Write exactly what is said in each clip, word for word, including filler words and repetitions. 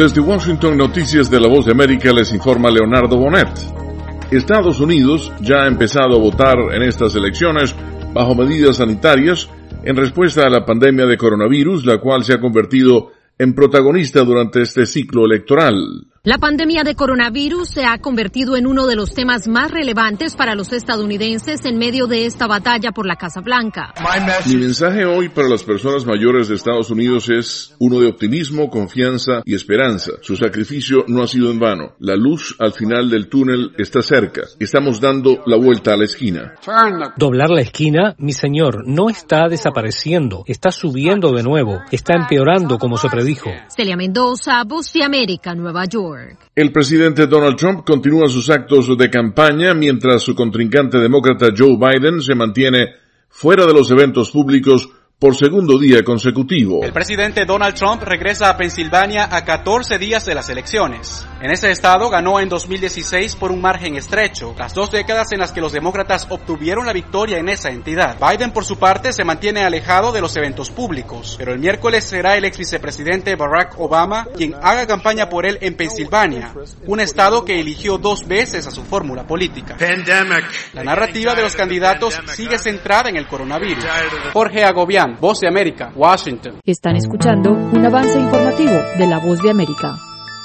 Desde Washington, Noticias de la Voz de América, les informa Leonardo Bonet. Estados Unidos ya ha empezado a votar en estas elecciones bajo medidas sanitarias en respuesta a la pandemia de coronavirus, la cual se ha convertido en protagonista durante este ciclo electoral. La pandemia de coronavirus se ha convertido en uno de los temas más relevantes para los estadounidenses en medio de esta batalla por la Casa Blanca. Mi mensaje hoy para las personas mayores de Estados Unidos es uno de optimismo, confianza y esperanza. Su sacrificio no ha sido en vano. La luz al final del túnel está cerca. Estamos dando la vuelta a la esquina. Doblar la esquina, mi señor, no está desapareciendo, está subiendo de nuevo, está empeorando como se predijo. Celia Mendoza, Voz de América, Nueva York. El presidente Donald Trump continúa sus actos de campaña mientras su contrincante demócrata Joe Biden se mantiene fuera de los eventos públicos por segundo día consecutivo. El presidente Donald Trump regresa a Pensilvania a catorce días de las elecciones. En ese estado ganó en dos mil dieciséis por un margen estrecho, las dos décadas en las que los demócratas obtuvieron la victoria en esa entidad. Biden, por su parte, se mantiene alejado de los eventos públicos, pero el miércoles será el ex vicepresidente Barack Obama quien haga campaña por él en Pensilvania, un estado que eligió dos veces a su fórmula política. La narrativa de los candidatos sigue centrada en el coronavirus. Jorge Agobián, Voz de América, Washington. Están escuchando un avance informativo de la Voz de América.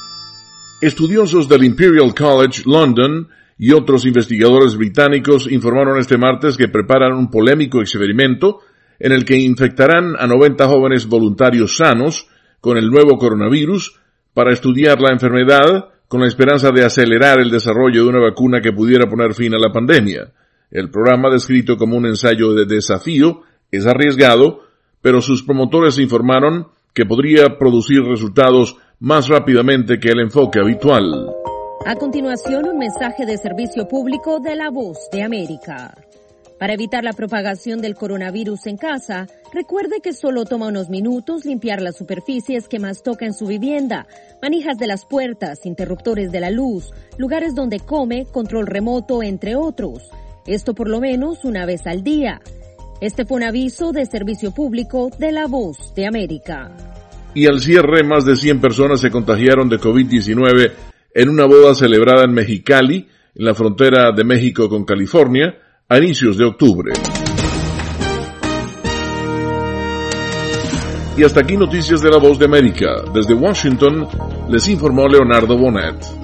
Estudiosos del Imperial College London y otros investigadores británicos informaron este martes que preparan un polémico experimento en el que infectarán a noventa jóvenes voluntarios sanos con el nuevo coronavirus para estudiar la enfermedad con la esperanza de acelerar el desarrollo de una vacuna que pudiera poner fin a la pandemia. El programa, descrito como un ensayo de desafío, es arriesgado, pero sus promotores informaron que podría producir resultados más rápidamente que el enfoque habitual. A continuación, un mensaje de servicio público de la Voz de América. Para evitar la propagación del coronavirus en casa, recuerde que solo toma unos minutos limpiar las superficies que más toca en su vivienda, manijas de las puertas, interruptores de la luz, lugares donde come, control remoto, entre otros. Esto por lo menos una vez al día. Este fue un aviso de servicio público de la Voz de América. Y al cierre, más de cien personas se contagiaron de covid diecinueve en una boda celebrada en Mexicali, en la frontera de México con California, a inicios de octubre. Y hasta aquí Noticias de la Voz de América. Desde Washington, les informó Leonardo Bonet.